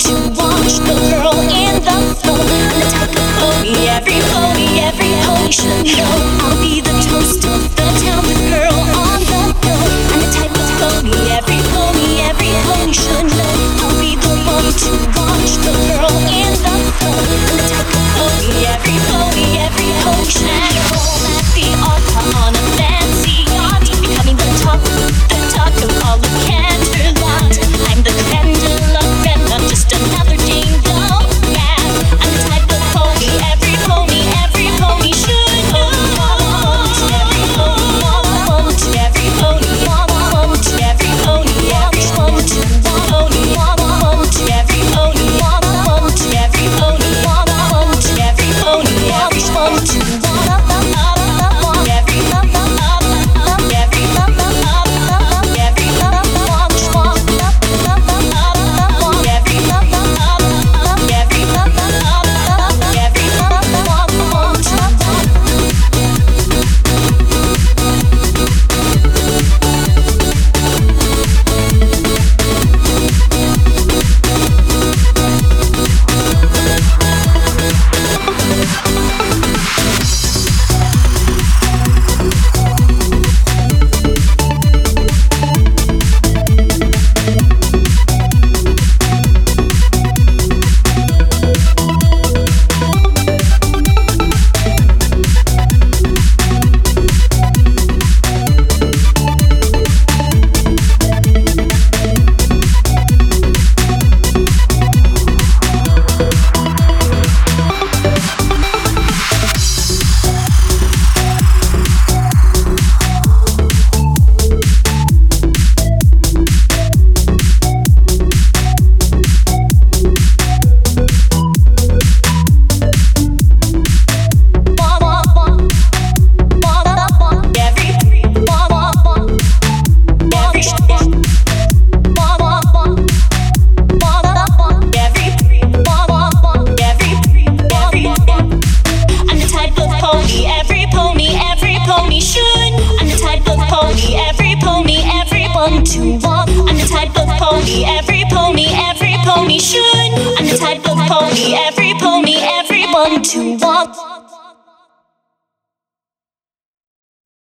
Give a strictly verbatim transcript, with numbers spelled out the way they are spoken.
to watch the girl in the flow. I'm the type of pony every pony, every pony should know. I'll be the toast of the town, the girl on the go. I'm the type of pony every pony, every pony should know. I'll be the one to watch the girl in the flow. I'm the type of pony every pony, every pony should know. At the altar on a fancy yacht, becoming the talk, the talk of all of Canterlot. I'm the creme de la creme, not just another ding dong. Yeah, I'm the type of pony every pony, every pony should know. Every pony, every pony, every pony, every one to one pony, every pony, every pony, every pony, every one to one. To walk. I'm the type of pony every pony, every pony should. I'm the type of pony every pony, everyone to walk.